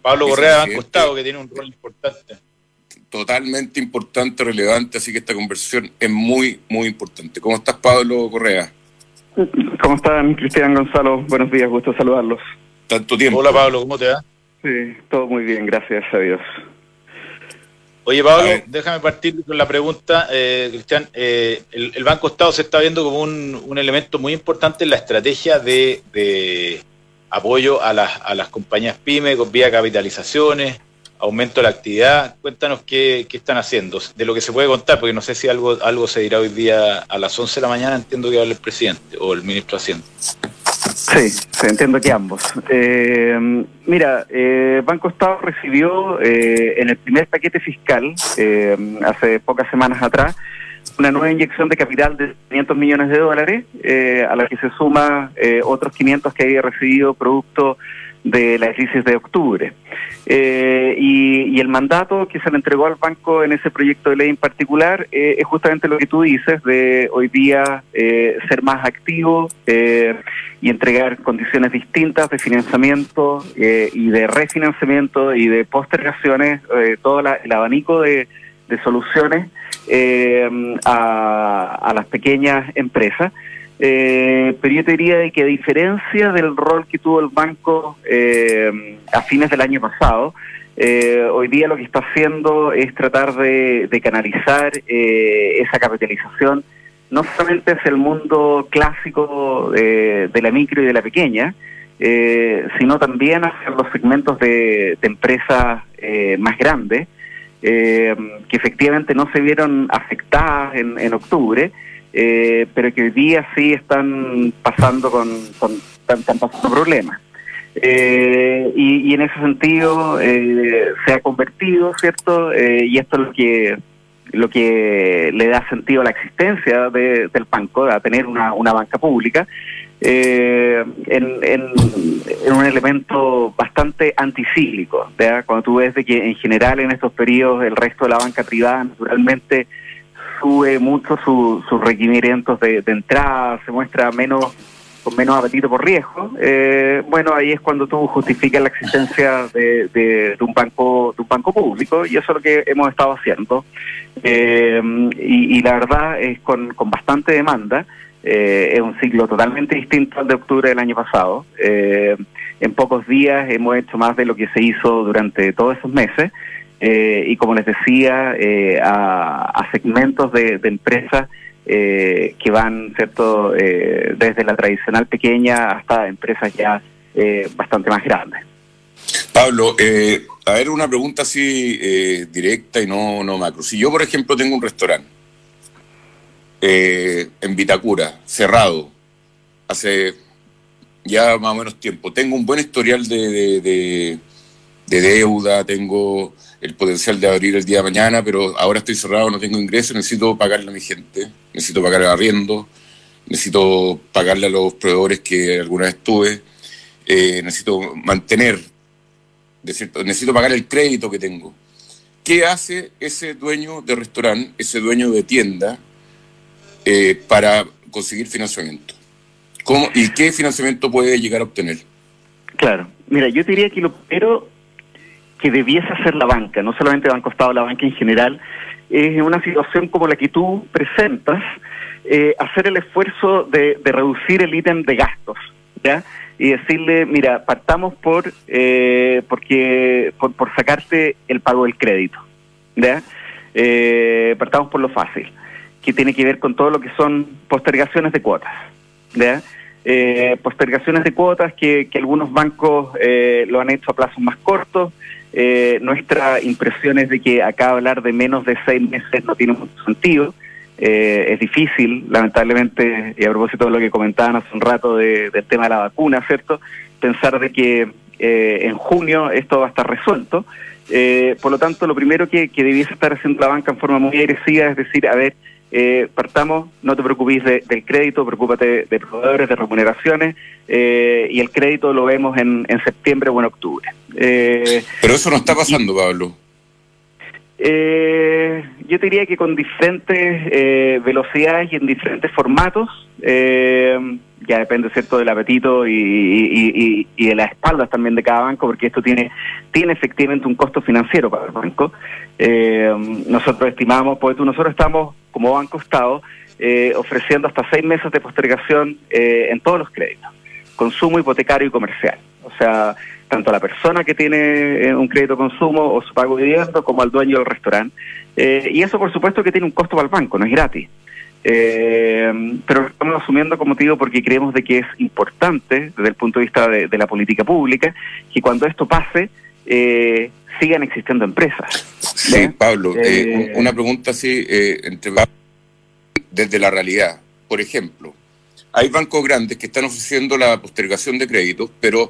Pablo Vicepresidente, Correa de Banco Estado, que tiene un rol importante. Totalmente importante, relevante, así que esta conversación es muy, muy importante. ¿Cómo estás, Pablo Correa? ¿Cómo están, Cristian, Gonzalo? Buenos días, gusto saludarlos. Tanto tiempo. Hola, Pablo, ¿cómo te va? Sí, todo muy bien, gracias a Dios. Oye, Pablo, déjame partir con la pregunta, Cristian. El Banco Estado se está viendo como un elemento muy importante en la estrategia de apoyo a las compañías PYME con vía capitalizaciones, aumento de la actividad. Cuéntanos qué están haciendo, de lo que se puede contar, porque no sé si algo se dirá hoy día a las 11 de la mañana, entiendo que va a hablar el presidente o el ministro de Hacienda. Sí, entiendo que ambos. Mira, Banco Estado recibió en el primer paquete fiscal, hace pocas semanas atrás, una nueva inyección de capital de $500 millones, a la que se suma otros 500 que había recibido producto de la crisis de octubre. Y el mandato que se le entregó al banco en ese proyecto de ley en particular es justamente lo que tú dices, de hoy día ser más activo y entregar condiciones distintas de financiamiento y de refinanciamiento y de postergaciones, todo el abanico de soluciones a las pequeñas empresas. Pero yo te diría de que a diferencia del rol que tuvo el banco a fines del año pasado, hoy día lo que está haciendo es tratar de canalizar esa capitalización no solamente hacia el mundo clásico de la micro y de la pequeña, sino también hacia los segmentos de empresas más grandes, que efectivamente no se vieron afectadas en octubre, pero que hoy día sí están pasando están pasando problemas. Y en ese sentido se ha convertido, ¿cierto? Y esto es lo que le da sentido a la existencia del banco, a tener una banca pública, en un elemento bastante anticíclico, ¿verdad? Cuando tú ves de que en general en estos periodos el resto de la banca privada naturalmente sube mucho sus requerimientos de entrada, se muestra con menos apetito por riesgo, bueno, ahí es cuando tú justificas la existencia de un banco público, y eso es lo que hemos estado haciendo, y la verdad es con bastante demanda. Es un ciclo totalmente distinto al de octubre del año pasado. En pocos días hemos hecho más de lo que se hizo durante todos esos meses, y como les decía, a segmentos de empresas que van, ¿cierto?, desde la tradicional pequeña hasta empresas ya bastante más grandes. Pablo, a ver, una pregunta así directa y no macro. Si yo, por ejemplo, tengo un restaurante en Vitacura, cerrado, hace ya más o menos tiempo, tengo un buen historial de deuda, tengo el potencial de abrir el día de mañana, pero ahora estoy cerrado, no tengo ingresos, necesito pagarle a mi gente, necesito pagar el arriendo, necesito pagarle a los proveedores que alguna vez tuve, necesito mantener, necesito pagar el crédito que tengo. ¿Qué hace ese dueño de restaurante, ese dueño de tienda, para conseguir financiamiento? ¿Cómo y qué financiamiento puede llegar a obtener? Claro, mira, yo te diría que lo primero que debiese hacer la banca, no solamente Banco Estado, la banca en general, es en una situación como la que tú presentas, hacer el esfuerzo de reducir el ítem de gastos, ¿ya? Y decirle, mira, partamos por sacarte el pago del crédito, ¿ya? Partamos por lo fácil, que tiene que ver con todo lo que son postergaciones de cuotas, ¿ya? Postergaciones de cuotas que algunos bancos lo han hecho a plazos más cortos. Nuestra impresión es de que acá hablar de menos de 6 meses no tiene mucho sentido. Es difícil, lamentablemente, y a propósito de lo que comentaban hace un rato del tema de la vacuna, ¿cierto?, pensar de que en junio esto va a estar resuelto. Por lo tanto, lo primero que debiese estar haciendo la banca en forma muy agresiva es decir, a ver, partamos, no te preocupes del crédito, preocúpate de proveedores, de remuneraciones, y el crédito lo vemos en septiembre o en octubre. Pero eso no está pasando, Pablo. Yo te diría que con diferentes velocidades y en diferentes formatos, ya depende, ¿cierto?, del apetito y de las espaldas también de cada banco, porque esto tiene tiene efectivamente un costo financiero para el banco. Nosotros estimamos, pues nosotros estamos como Banco Estado ofreciendo hasta 6 meses de postergación en todos los créditos, consumo, hipotecario y comercial. O sea, tanto a la persona que tiene un crédito consumo o su pago de dividendo como al dueño del restaurante. Y eso, por supuesto, que tiene un costo para el banco, no es gratis. Pero lo estamos asumiendo, como te digo, porque creemos de que es importante, desde el punto de vista de la política pública, que cuando esto pase, sigan existiendo empresas. Sí, Pablo, una pregunta así, desde la realidad. Por ejemplo, hay bancos grandes que están ofreciendo la postergación de créditos, pero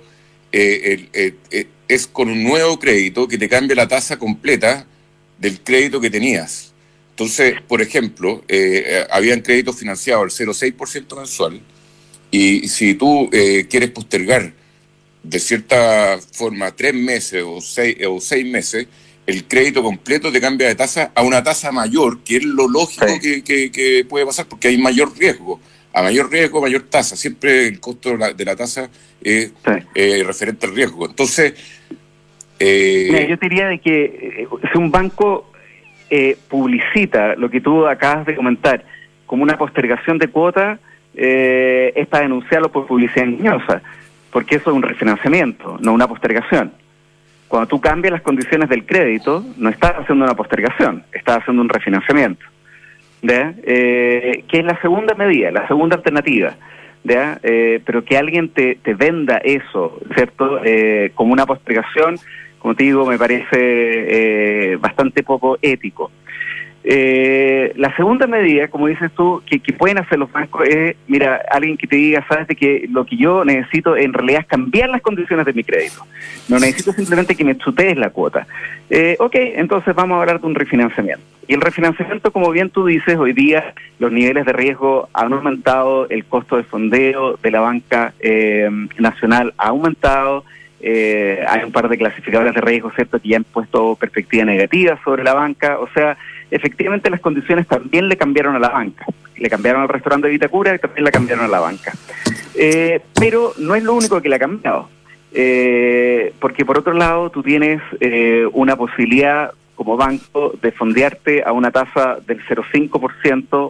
es con un nuevo crédito que te cambia la tasa completa del crédito que tenías. Entonces, por ejemplo, habían créditos financiados al 0,6% mensual, y si tú quieres postergar de cierta forma 3 meses o 6 meses, el crédito completo te cambia de tasa a una tasa mayor, que es lo lógico que puede pasar, porque hay mayor riesgo. A mayor riesgo, mayor tasa. Siempre el costo de la tasa es referente al riesgo. Entonces... Mira, yo te diría de que si un banco publicita lo que tú acabas de comentar como una postergación de cuota, es para denunciarlo por publicidad engañosa, porque eso es un refinanciamiento, no una postergación. Cuando tú cambias las condiciones del crédito, no estás haciendo una postergación, estás haciendo un refinanciamiento. Que es la segunda medida, la segunda alternativa, pero que alguien te venda eso, ¿cierto? Como una postergación, como te digo, me parece bastante poco ético. La segunda medida, como dices tú, que pueden hacer los bancos es, mira, alguien que te diga, sabes de que lo que yo necesito en realidad es cambiar las condiciones de mi crédito. No necesito simplemente que me chutees la cuota. Ok, entonces vamos a hablar de un refinanciamiento. Y el refinanciamiento, como bien tú dices, hoy día los niveles de riesgo han aumentado, el costo de fondeo de la banca nacional ha aumentado. Hay un par de clasificadores de riesgo, ¿cierto?, que ya han puesto perspectiva negativa sobre la banca. O sea, efectivamente las condiciones también le cambiaron a la banca. Le cambiaron al restaurante de Vitacura y también la cambiaron a la banca. Pero no es lo único que le ha cambiado. Porque por otro lado tú tienes una posibilidad como banco de fondearte a una tasa del 0,5%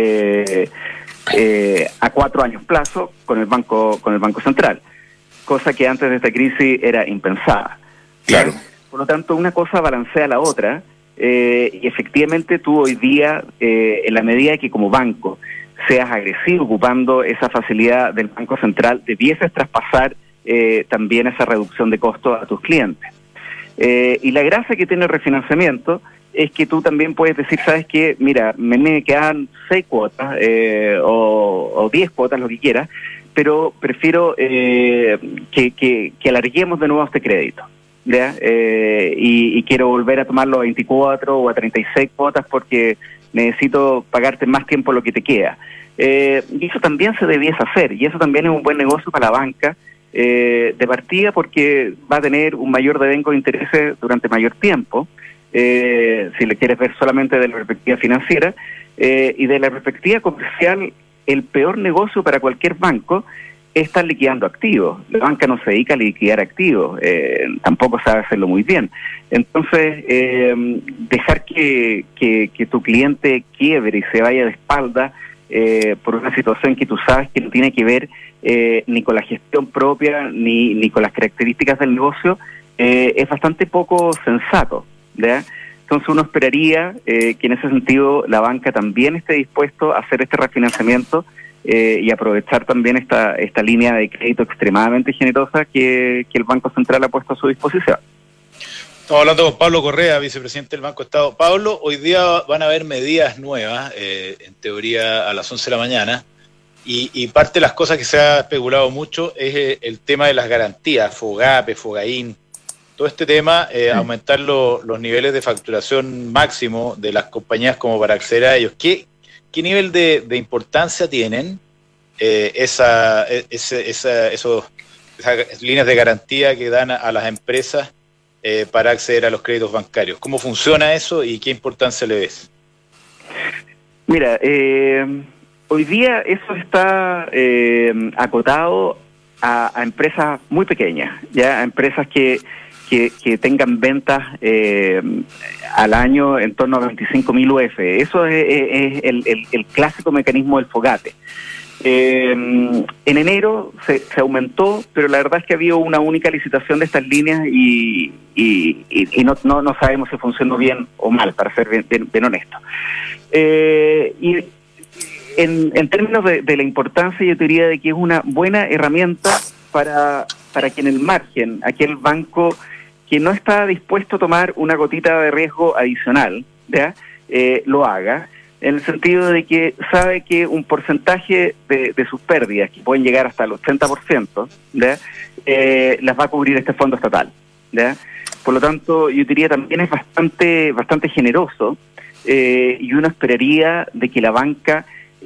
a 4 años plazo con el Banco Central, cosa que antes de esta crisis era impensada. Claro. Por lo tanto, una cosa balancea la otra, y efectivamente tú hoy día, en la medida que como banco seas agresivo ocupando esa facilidad del Banco Central, debieses traspasar también esa reducción de costos a tus clientes. Y la gracia que tiene el refinanciamiento es que tú también puedes decir, ¿sabes qué? Mira, me quedan 6 cuotas o 10 cuotas, lo que quieras, pero prefiero que alarguemos de nuevo este crédito, ¿ya? Y quiero volver a tomarlo a 24 o a 36 cuotas porque necesito pagarte más tiempo lo que te queda. Y eso también se debiese hacer, y eso también es un buen negocio para la banca, de partida, porque va a tener un mayor devengo de intereses durante mayor tiempo, si le quieres ver solamente de la perspectiva financiera, y de la perspectiva comercial. El peor negocio para cualquier banco es estar liquidando activos. La banca no se dedica a liquidar activos, tampoco sabe hacerlo muy bien. Entonces, dejar que tu cliente quiebre y se vaya de espalda por una situación que tú sabes que no tiene que ver ni con la gestión propia ni con las características del negocio, es bastante poco sensato, ¿verdad? Entonces uno esperaría que en ese sentido la banca también esté dispuesto a hacer este refinanciamiento y aprovechar también esta línea de crédito extremadamente generosa que el Banco Central ha puesto a su disposición. Estamos hablando con Pablo Correa, vicepresidente del Banco Estado. Pablo, hoy día van a haber medidas nuevas, en teoría a las 11 de la mañana, y parte de las cosas que se ha especulado mucho es el tema de las garantías, FOGAPE, FOGAIN, todo este tema, aumentar los niveles de facturación máximo de las compañías como para acceder a ellos. ¿Qué nivel de importancia tienen esas líneas de garantía que dan a las empresas para acceder a los créditos bancarios? ¿Cómo funciona eso y qué importancia le ves? Mira, hoy día eso está acotado a empresas muy pequeñas, ya, a empresas que que tengan ventas al año en torno a 25.000 UF. Eso es el clásico mecanismo del Fogate. En enero se aumentó, pero la verdad es que había una única licitación de estas líneas y no sabemos si funcionó bien o mal, para ser bien honesto. Y en términos de la importancia, yo diría de que es una buena herramienta para que en el margen, aquel banco que no está dispuesto a tomar una gotita de riesgo adicional, ¿ya? Lo haga, en el sentido de que sabe que un porcentaje de sus pérdidas, que pueden llegar hasta el 80%, ¿ya? Las va a cubrir este fondo estatal, ¿ya? Por lo tanto, yo diría también es bastante generoso, y uno esperaría de que la banca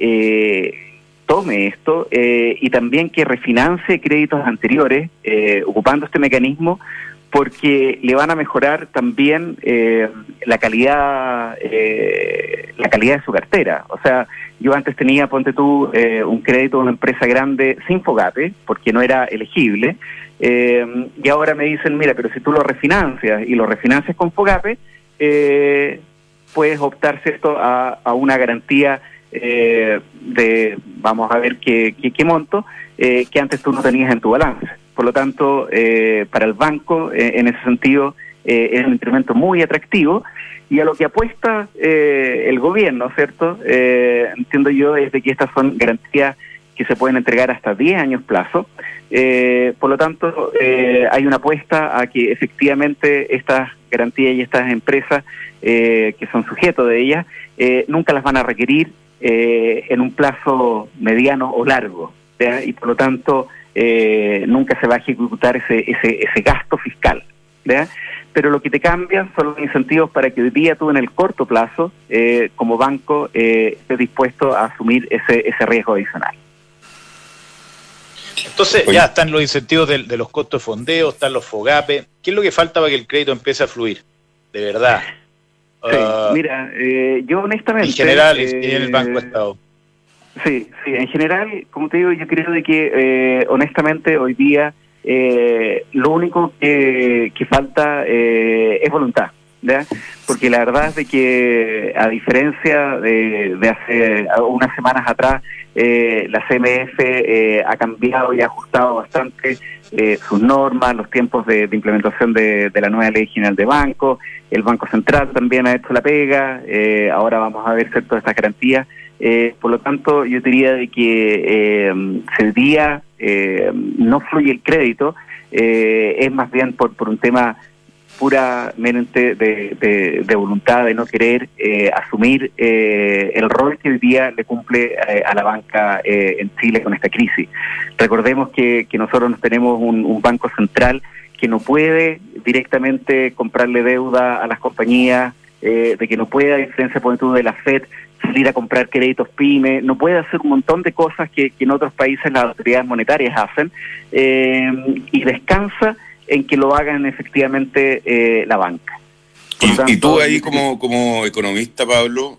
tome esto y también que refinancie créditos anteriores ocupando este mecanismo, porque le van a mejorar también la calidad de su cartera. O sea, yo antes tenía, ponte tú, un crédito de una empresa grande sin Fogate, porque no era elegible, y ahora me dicen, mira, pero si tú lo refinancias y lo refinancias con Fogate, puedes optar, ¿cierto?, a una garantía de, vamos a ver qué monto, que antes tú no tenías en tu balance. Por lo tanto, para el banco, en ese sentido, es un instrumento muy atractivo, y a lo que apuesta el gobierno, ¿cierto?, entiendo yo, es de que estas son garantías que se pueden entregar hasta 10 años plazo. Por lo tanto, hay una apuesta a que efectivamente estas garantías y estas empresas que son sujetos de ellas nunca las van a requerir en un plazo mediano o largo, ¿ya? Y por lo tanto nunca se va a ejecutar ese gasto fiscal, ¿ya? Pero lo que te cambia son los incentivos para que hoy día tú en el corto plazo como banco estés dispuesto a asumir ese riesgo adicional. Entonces ya están los incentivos de los costos de fondeo, están los FOGAPE. ¿Qué es lo que falta para que el crédito empiece a fluir? De verdad. Sí, mira, yo honestamente... En general, en el Banco Estado. Sí, en general, como te digo, yo creo de que honestamente hoy día lo único que falta es voluntad, ¿ya? Porque la verdad es de que a diferencia de hace unas semanas atrás, la CMF ha cambiado y ha ajustado bastante sus normas, los tiempos de implementación de la nueva Ley General de Banco. El Banco Central también ha hecho la pega, ahora vamos a ver todas estas garantías. Por lo tanto, yo diría de que si el día no fluye el crédito, es más bien por un tema puramente de voluntad, de no querer asumir el rol que hoy día le cumple a la banca en Chile con esta crisis. Recordemos que nosotros tenemos un banco central que no puede directamente comprarle deuda a las compañías, de que no puede, a diferencia por ejemplo de la FED, salir a comprar créditos PYME, no puede hacer un montón de cosas que en otros países las autoridades monetarias hacen, y descansa en que lo hagan efectivamente la banca. Y tú ahí como economista, Pablo,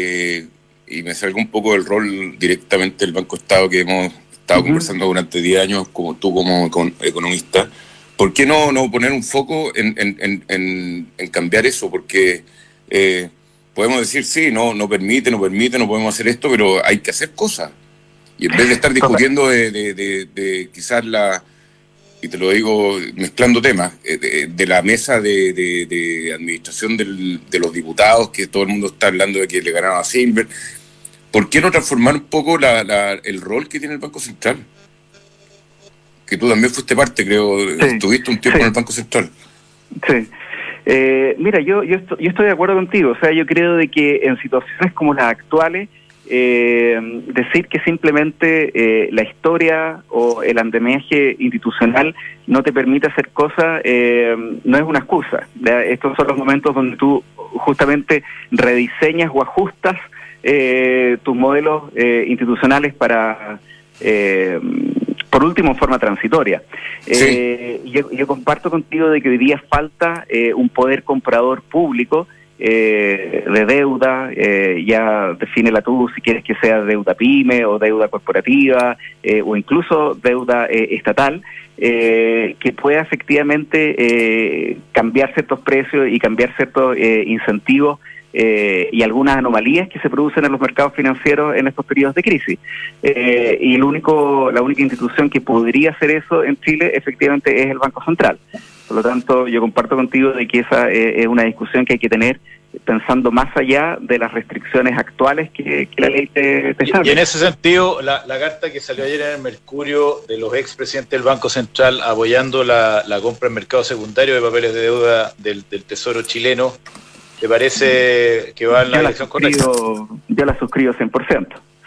y me salgo un poco del rol directamente del Banco Estado que hemos estado conversando durante 10 años, como tú como economista, ¿por qué no poner un foco en cambiar eso? Porque podemos decir, sí, no permite, no podemos hacer esto, pero hay que hacer cosas. Y en vez de estar discutiendo de quizás y te lo digo mezclando temas, de la mesa de administración de los diputados, que todo el mundo está hablando de que le ganaron a Silver, ¿por qué no transformar un poco el rol que tiene el Banco Central? Que tú también fuiste parte, creo, sí. Estuviste un tiempo en el Banco Central. Sí. Mira, yo estoy de acuerdo contigo. O sea, yo creo de que en situaciones como las actuales, decir que simplemente la historia o el andamiaje institucional no te permite hacer cosas no es una excusa, ¿verdad? Estos son los momentos donde tú justamente rediseñas o ajustas tus modelos institucionales para... por último, en forma transitoria. Sí. Yo comparto contigo de que hoy día falta un poder comprador público de deuda, ya defínela tú si quieres que sea deuda pyme o deuda corporativa o incluso deuda estatal, que pueda efectivamente cambiar ciertos precios y cambiar ciertos incentivos y algunas anomalías que se producen en los mercados financieros en estos periodos de crisis. Y la única institución que podría hacer eso en Chile efectivamente es el Banco Central. Por lo tanto, yo comparto contigo de que esa es una discusión que hay que tener pensando más allá de las restricciones actuales que la ley te establece. Y en ese sentido, la carta que salió ayer en el Mercurio de los expresidentes del Banco Central apoyando la compra en mercado secundario de papeles de deuda del Tesoro chileno, ¿te parece que va en la dirección correcta? Yo la suscribo 100%.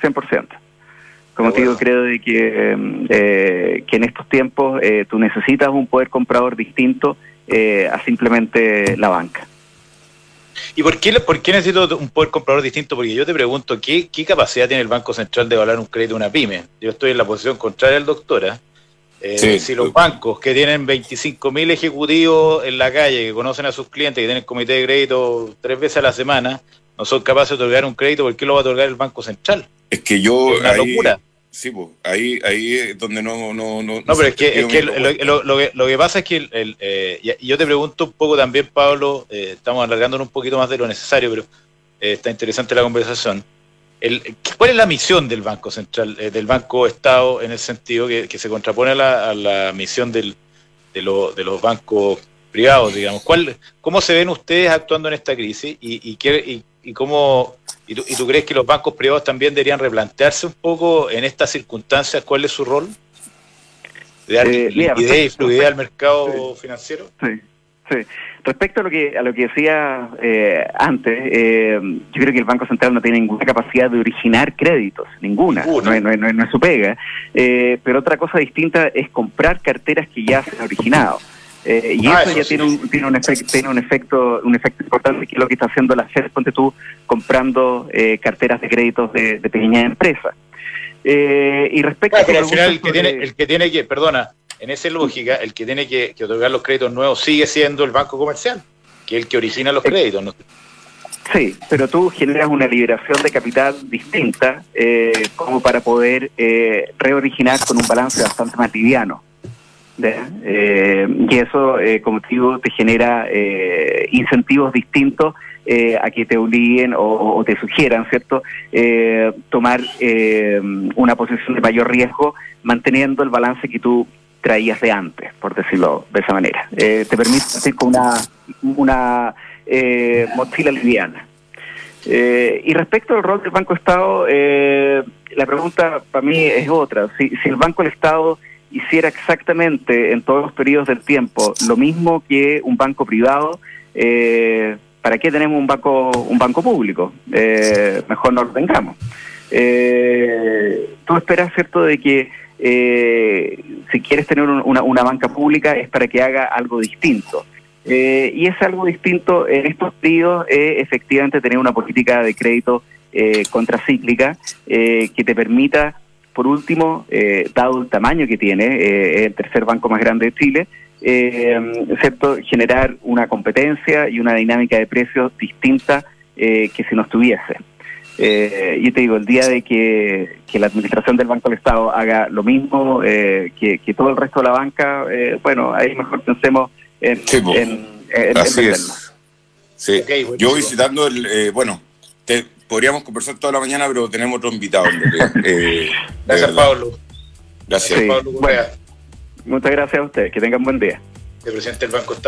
Como te digo, creo de que en estos tiempos tú necesitas un poder comprador distinto a simplemente la banca. ¿Y por qué necesito un poder comprador distinto? Porque yo te pregunto, ¿qué capacidad tiene el Banco Central de evaluar un crédito a una pyme? Yo estoy en la posición contraria al doctora. Si los bancos que tienen 25.000 ejecutivos en la calle, que conocen a sus clientes, que tienen comité de crédito 3 veces a la semana, no son capaces de otorgar un crédito, ¿por qué lo va a otorgar el Banco Central? Es que yo... Es una locura. Sí, pues, ahí es donde no... No, pero es que lo que pasa es que, y yo te pregunto un poco también, Pablo, estamos alargándonos un poquito más de lo necesario, pero está interesante la conversación. ¿Cuál es la misión del Banco Central, del Banco Estado, en el sentido que se contrapone a la misión de los bancos privados, digamos? ¿Cómo se ven ustedes actuando en esta crisis y cómo... ¿Y tú crees que los bancos privados también deberían replantearse un poco en estas circunstancias cuál es su rol? ¿De dar liquidez y fluidez al mercado financiero? Sí. Respecto a lo que decía antes, yo creo que el Banco Central no tiene ninguna capacidad de originar créditos, ninguna. No es su pega. Pero otra cosa distinta es comprar carteras que ya se han originado. Y eso ya tiene un efecto importante, que es lo que está haciendo la FED, ponte tú, comprando carteras de créditos de pequeñas empresas. Y respecto pero al final el que tiene que, en esa lógica, el que tiene que otorgar los créditos nuevos sigue siendo el banco comercial, que es el que origina los créditos, ¿no? Sí, pero tú generas una liberación de capital distinta como para poder reoriginar con un balance bastante más liviano. Y eso, como te digo, te genera incentivos distintos a que te obliguen o te sugieran, ¿cierto?, tomar una posición de mayor riesgo, manteniendo el balance que tú traías de antes, por decirlo de esa manera. Te permite hacer con una mochila liviana. Y respecto al rol del Banco Estado, la pregunta para mí es otra. Si el Banco del Estado hiciera exactamente en todos los periodos del tiempo lo mismo que un banco privado, ¿para qué tenemos un banco público? Mejor no lo tengamos. Tú esperas, ¿cierto?, de que si quieres tener una banca pública es para que haga algo distinto. Y ese algo distinto en estos periodos es efectivamente tener una política de crédito contracíclica que te permita, por último, dado el tamaño que tiene, el tercer banco más grande de Chile, ¿cierto?, generar una competencia y una dinámica de precios distinta que si no estuviese. Yo te digo, el día de que la administración del Banco del Estado haga lo mismo que todo el resto de la banca, bueno, ahí mejor pensemos en así es. Sí. Okay, yo visitando podríamos conversar toda la mañana, pero tenemos otro invitado. Gracias, Pablo. Gracias. Sí. Pablo Correa. Bueno, muchas gracias a ustedes. Que tengan buen día. El presidente del Banco Estado.